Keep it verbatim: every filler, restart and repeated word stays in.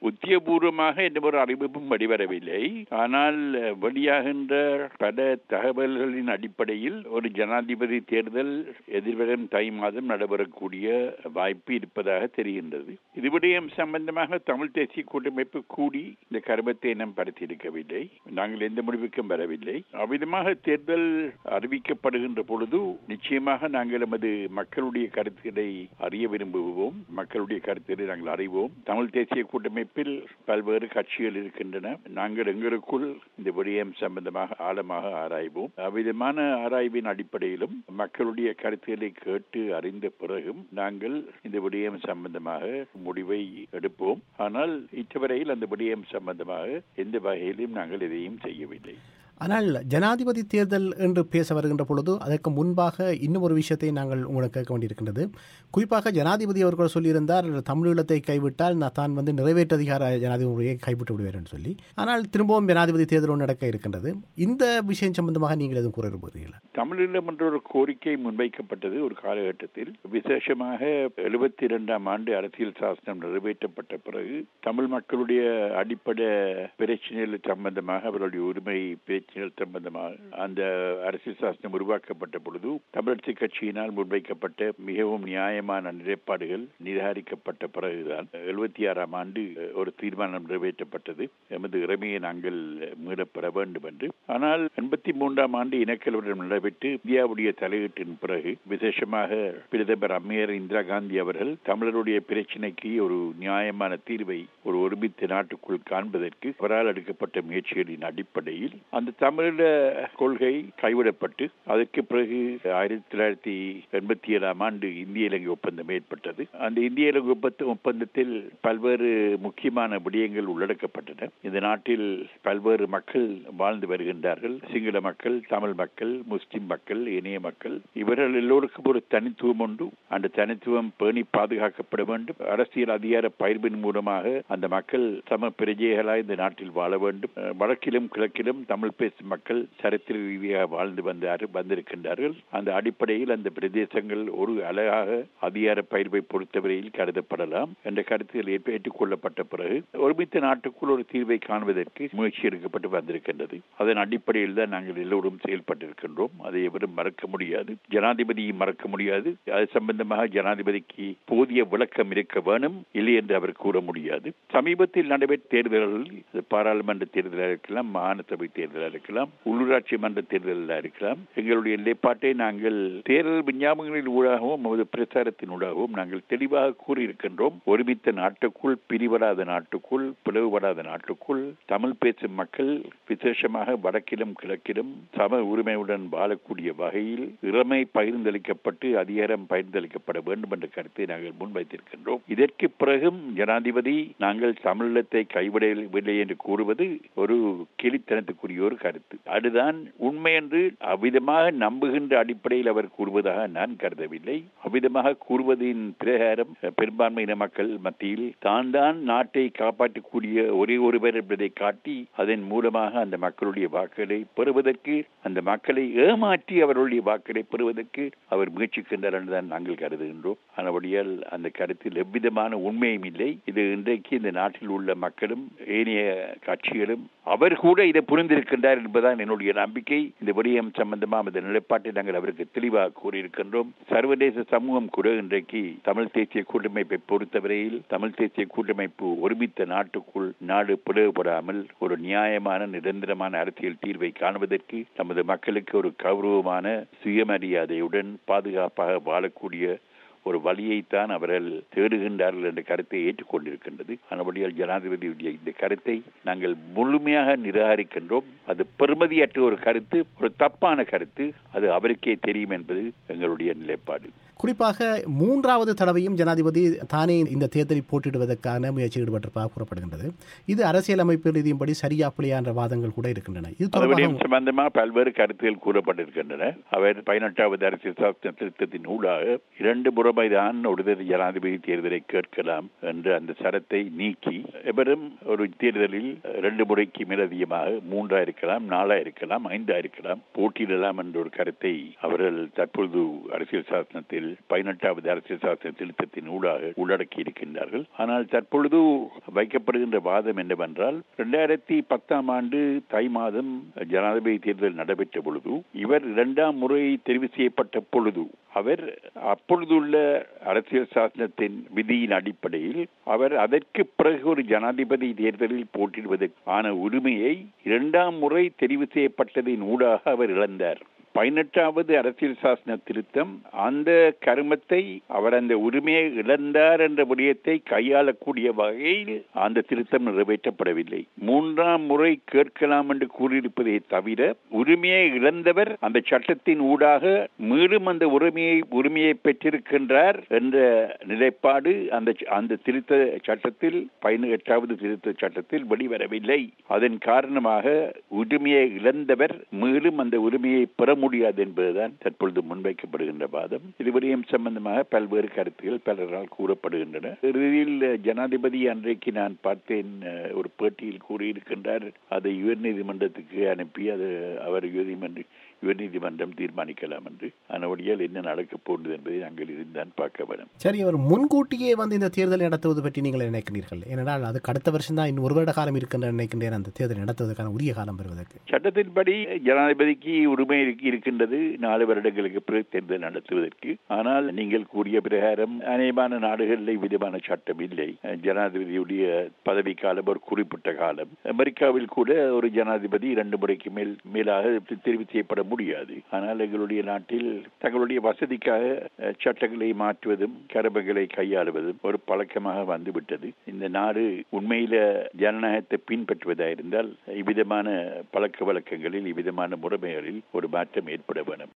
உத்தியபூர்வமாக எந்த ஒரு அறிவிப்பும் வெளிவரவில்லை. ஆனால் வெளியாகின்ற பல தகவல்களின் அடிப்படையில் ஒரு ஜனாதிபதி தேர்தல் எதிர்வரும் தை மாதம் நடைபெறக்கூடிய வாய்ப்பு இருப்பதாக தெரிகின்றது. இது விடயம் சம்பந்தமாக தமிழ் தேசிய கூட்டமைப்பு கூடி இந்த கருமத்தை நாம் படுத்தியிருக்கவில்லை. நாங்கள் எந்த முடிவுக்கும் வரவில்லை. அவ்விதமாக தேர்தல் அறிவிக்கப்படுகின்ற பொழுது நிச்சயமாக நாங்கள் நமது மக்களுடைய கருத்துக்களை அறிய விரும்புவோம். மக்களுடைய கருத்துக்களை நாங்கள் அறிவோம். தமிழ் தேசிய கூட்டமைப்பில் பல்வேறு கட்சிகள் இருக்கின்றன. நாங்கள் எங்களுக்குள் இந்த விடயம் சம்பந்தமாக ஆழமாக ஆராய்வோம். அவ்விதமான ஆராய்வின் அடிப்படையிலும் மக்களுடைய கருத்துக்களை கேட்டு அறிந்த பிறகும் நாங்கள் இந்த விடயம் சம்பந்தமாக முடிவை எடுப்போம். ஆனால் இச்சவரையில் அந்த விடயம் சம்பந்தமாக எந்த வகையிலும் நாங்கள் எதையும் செய்யவில்லை. ஆனால் ஜனாதிபதி தேர்தல் என்று பேச வருகின்ற பொழுது அதற்கு முன்பாக இன்னும் ஒரு விஷயத்தை நாங்கள் உங்களுக்கு கேட்க வேண்டியிருக்கின்றது. குறிப்பாக ஜனாதிபதி அவர்கள் சொல்லியிருந்தார், தமிழீழத்தை கைவிட்டால் நான் தான் வந்து நிறைவேற்று அதிகார ஜனாதிபதி முறையை கைவிட்டு விடுவேன் என்று சொல்லி. ஆனால் திரும்பவும் ஜனாதிபதி தேர்தல் நடக்க இருக்கின்றது. இந்த விஷயம் சம்பந்தமாக நீங்கள் எதுவும் கூற விரும்புகிறீர்களா? தமிழீழம் என்ற ஒரு கோரிக்கை முன்வைக்கப்பட்டது ஒரு காலகட்டத்தில். விசேஷமாக எழுபத்தி இரண்டாம் ஆண்டு அரசியல் சாசனம் நிறைவேற்றப்பட்ட பிறகு தமிழ் மக்களுடைய அடிப்படை பிரச்சனைகள் சம்பந்தமாக அவர்களுடைய உரிமை சம்பந்தமாக அந்த அரசியல் சாசனம் உருவாக்கப்பட்ட பொழுது தமிழரசு கட்சியினால் முன்வைக்கப்பட்ட மிகவும் நியாயமான நிலைப்பாடுகள் நிராகரிக்கப்பட்ட பிறகுதான் எழுபத்தி ஆறாம் ஆண்டு ஒரு தீர்மானம் நிறைவேற்றப்பட்டது. எமது இறைமையை நாங்கள் மீளப்பெற வேண்டும் என்று. ஆனால் எண்பத்தி மூன்றாம் ஆண்டு இனக்கலவரம் நடைபெற்று இந்தியாவுடைய தலையீட்டின் பிறகு விசேஷமாக பிரதமர் அம்மையார் இந்திரா காந்தி அவர்கள் தமிழருடைய பிரச்சினைக்கு ஒரு நியாயமான தீர்வை ஒரு ஒருமித்த நாட்டுக்குள் காண்பதற்கு அவரால் எடுக்கப்பட்ட முயற்சிகளின் அடிப்படையில் அந்த தமிழீழ கொள்கை கைவிடப்பட்டு அதற்கு பிறகு ஆயிரத்தி தொள்ளாயிரத்தி எண்பத்தி ஏழாம் ஆண்டு இந்திய இலங்கை ஒப்பந்தம் ஏற்பட்டது. அந்த இந்திய இலங்கை ஒப்பந்த ஒப்பந்தத்தில் பல்வேறு முக்கியமான விடயங்கள் உள்ளடக்கப்பட்டன. இந்த நாட்டில் பல்வேறு மக்கள் வாழ்ந்து வருகின்றார்கள். சிங்கள மக்கள், தமிழ் மக்கள், முஸ்லிம் மக்கள், இணைய மக்கள். இவர்கள் எல்லோருக்கும் ஒரு தனித்துவம் உண்டு. அந்த தனித்துவம் பேணி பாதுகாக்கப்பட வேண்டும். அரசியல் அதிகார பயிர்வின் மூலமாக அந்த மக்கள் சம பிரஜைகளாய் இந்த நாட்டில் வாழ வேண்டும். வடக்கிலும் கிழக்கிலும் தமிழ் பேசும் மக்கள் சரித்திர ரீதியாக வாழ்ந்து வந்தார்கள் வந்திருக்கின்றார்கள். அந்த அடிப்படையில் அந்த பிரதேசங்கள் ஒரு அழகாக அதிகார பயிர்வை பொறுத்தவரையில் கருதப்படலாம் என்ற கருத்துக்கள் ஏற்றுக் கொள்ளப்பட்ட பிறகு ஒருமித்த நாட்டுக்குள் ஒரு தீர்வை காண்பதற்கு முயற்சி எடுக்கப்பட்டு வந்திருக்கின்றது. அதன் அடிப்படையில் தான் நாங்கள் எல்லோரும் செயல்பட்டிருக்கின்றோம். அதை எவரும் மறக்க முடியாது. ஜனாதிபதியை மறக்க முடியாது. அது சம்பந்தமாக ஜனாதிபதிக்கு போதிய விளக்கம் இருக்க வேணும், இல்லை என்று அவர் கூற முடியாது. சமீபத்தில் நடைபெற்ற தேர்தல்களில் பாராளுமன்ற தேர்தலாக இருக்கலாம், மாகாண சபை தேர்தலாக இருக்கலாம், உள்ளூராட்சி மன்ற தேர்தலாக இருக்கலாம், எங்களுடைய நிலைப்பாட்டை நாங்கள் தேர்தல் விஞ்ஞாபனங்களின் ஊடாகவும் நமது பிரச்சாரத்தின் ஊடாகவும் நாங்கள் தெளிவாக கூறியிருக்கின்றோம். ஒருமித்த நாட்டுக்குள், பிரிவடாத நாட்டுக்குள், பிளவுபடாத நாட்டுக்குள் தமிழ் பேசும் மக்கள் விசேஷமாக வடக்கிலும் கிழக்கிலும் சம உரிமையுடன் வாழக்கூடிய வகையில் இறமை பகிர்ந்தளிக்கப்பட்டு அதிகாரம் பகிர்ந்தளிக்கப்பட வேண்டும் என்ற கருத்தை நாங்கள் முன்வைத்திருக்கின்றோம். இதற்கு பிறகும் ஜனாதிபதி நாங்கள் தமிழீழத்தை கைவிடவில்லை என்று கூறுவது ஒரு கிளித்தனத்துக்குரிய ஒரு கருத்து. அதுதான் உண்மை என்று அவ்விதமாக நம்புகின்ற அடிப்படையில் அவர் கூறுவதாக நான் கருதவில்லை. அவ்விதமாக கூறுவதின் பிரகாரம் பெரும்பான்மையின மக்கள் மத்தியில் தான் தான் நாட்டை காப்பாற்றக்கூடிய ஒரே ஒருவர் என்பதை காட்டி அதன் மூலமாக அந்த மக்களுடைய வாக்குகளை பெறுவதற்கு, அந்த மக்களை ஏமாற்றி அவர்களுடைய வாக்குகளை பெறுவதற்கு அவர் முயற்சிக்கின்றார் என்றுதான் நாங்கள் கருதுகின்றோம். ஆனபடியால் அந்த கருத்தில் எவ்விதமான உண்மையும் இல்லை. இது இன்றைக்கு இந்த நாட்டில் உள்ள மக்களும் ஏனைய கட்சிகளும் அவர் கூட இதை புரிந்திருக்கின்றார் என்பதுதான் என்னுடைய நம்பிக்கை. இந்த விடயம் சம்பந்தமாக இந்த நிலைப்பாட்டை நாங்கள் அவருக்கு தெளிவாக கூறியிருக்கின்றோம். சர்வதேச சமூகம் கூட இன்றைக்கு தமிழ் தேசிய கூட்டமைப்பை பொறுத்தவரையில் தமிழ் தேசிய கூட்டமைப்பு ஒருமித்த நாட்டுக்குள் நாடு பிளவுபடாமல் ஒரு நியாயமான நிரந்தரமான அரசியல் தீர்வை காணுவதற்கு நமது மக்களுக்கு ஒரு கௌரவமான சுயமரியாதையுடன் பாதுகாப்பாக வாழக்கூடிய ஒரு வழியைத்தான் அவர்கள் தேடுகின்றார்கள் என்ற கருத்தை ஏற்றுக்கொண்டிருக்கின்றது. ஆனபடியால் ஜனாதிபதியுடைய இந்த கருத்தை நாங்கள் முழுமையாக நிராகரிக்கின்றோம். அது பெறுமதியற்ற ஒரு கருத்து, ஒரு தப்பான கருத்து. அது அவருக்கே தெரியும் என்பது எங்களுடைய நிலைப்பாடு. குறிப்பாக மூன்றாவது தடவையும் ஜனாதிபதி தானே இந்த தேர்தலில் போட்டியிடுவதற்கான முயற்சி ஈடுபட்டிருப்பதாக கூறப்படுகின்றது. இது அரசியல் அமைப்பு ரீதியின்படி சரியா பிள்ளையா என்ற வாதங்கள் கூட இருக்கின்றன. இது சம்பந்தமாக பல்வேறு கருத்துகள் கூறப்பட்டிருக்கின்றன. அவர் பதினெட்டாவது அரசியல் சாசன திருத்தத்தின் ஊடாக இரண்டு முறைதான் ஒருதலை ஜனாதிபதி தேர்தலை கேட்கலாம் என்ற அந்த சரத்தை நீக்கி எவரும் ஒரு தேர்தலில் இரண்டு முறைக்கு மேலதிகமாக மூன்றா இருக்கலாம், நாலா இருக்கலாம், ஐந்தா இருக்கலாம், போட்டியிடலாம் என்ற ஒரு கருத்தை அவர்கள் தற்பொழுது அரசியல் சாசனத்தில் அதில் பதினெட்டாவது அரசியல் சாசன திருத்தத்தின் ஊடாக உள்ளடக்கி இருக்கின்றார்கள். ஆனால் தற்பொழுது வைக்கப்படுகின்ற வாதம் என்னவென்றால், இரண்டாயிரத்தி பத்தாம் ஆண்டு தை மாதம் ஜனாதிபதி தேர்தல் நடைபெற்ற பொழுது இவர் இரண்டாம் முறை தெரிவு செய்யப்பட்ட பொழுது அவர் அப்பொழுதுள்ள அரசியல் சாசனத்தின் விதியின் அடிப்படையில் அவர் அதற்கு பிறகு ஒரு ஜனாதிபதி தேர்தலில் போட்டியிடுவதற்கான உரிமையை இரண்டாம் முறை தெரிவு செய்யப்பட்டதின் ஊடாக அவர் இழந்தார். பதினெட்டாவது அரசியல் சாசன திருத்தம் அந்த கருமத்தை அவர் அந்த உரிமையை இழந்தார் என்ற விடயத்தை கையாளக்கூடிய வகையில் அந்த திருத்தம் நிறைவேற்றப்படவில்லை. மூன்றாம் முறை கேட்கலாம் என்று கூறியிருப்பதை தவிர உரிமையை இழந்தவர் அந்த சட்டத்தின் ஊடாக மீண்டும் அந்த உரிமையை உரிமையை பெற்றிருக்கின்றார் என்ற நிலைப்பாடு அந்த அந்த திருத்த சட்டத்தில் பதினெட்டாவது திருத்த சட்டத்தில் வெளிவரவில்லை. அதன் காரணமாக உரிமையை இழந்தவர் மீண்டும் அந்த உரிமையை பெற முடியாது என்பதுதான் தற்பொழுது முன்வைக்கப்படுகின்ற வாதம். இதுவரையும் சம்பந்தமாக பல்வேறு கருத்துகள் பலரால் கூறப்படுகின்றன. இறுதியில் ஜனாதிபதி அன்றைக்கு நான் பார்த்தேன், ஒரு பேட்டியில் கூறியிருக்கின்றார், அதை உயர்நீதிமன்றத்துக்கு அனுப்பி அது அவர் உயர்நீதிமன்ற உயர்நீதிமன்றம் தீர்மானிக்கலாம் என்று. அதனுடையால் என்ன நடக்கப் போகிறது என்பதை நாங்கள் இருந்தான் பார்க்க வேண்டும். சரி, அவர் முன்கூட்டியே வந்து இந்த தேர்தல் நடத்துவது பற்றி நீங்கள் நினைக்கிறீர்கள்? ஏனென்றால் அதுக்கு அடுத்த வருஷம் தான் இன்னும் ஒரு வருட காலம் இருக்கின்ற நினைக்கின்றேன் அந்த தேர்தல் நடத்துவதற்கான உரிய காலம் பெறுவதற்கு. சட்டத்தின்படி ஜனாதிபதிக்கு உரிமை இருக்கின்றது நாலு வருடங்களுக்கு பிறகு தேர்தல் நடத்துவதற்கு. ஆனால் நீங்கள் கூறிய பிரகாரம் அநேகமான நாடுகளில் விதமான சட்டம் இல்லை. ஜனாதிபதியுடைய பதவி காலம் ஒரு குறிப்பிட்ட காலம். அமெரிக்காவில் கூட ஒரு ஜனாதிபதி இரண்டு முறைக்கு மேல் மேலாக தெரிவு செய்யப்பட முடியாது. ஆனால் எங்களுடைய நாட்டில் தங்களுடைய வசதிக்காக சட்டங்களை மாற்றுவதும் கடமைகளை கையாளுவதும் ஒரு பழக்கமாக வந்துவிட்டது. இந்த நாடு உண்மையில ஜனநாயகத்தை பின்பற்றுவதாக இருந்தால் இவ்விதமான பழக்க வழக்கங்களில் இவ்விதமான முறைமைகளில் ஒரு மாற்றம் ஏற்பட வேண்டும்.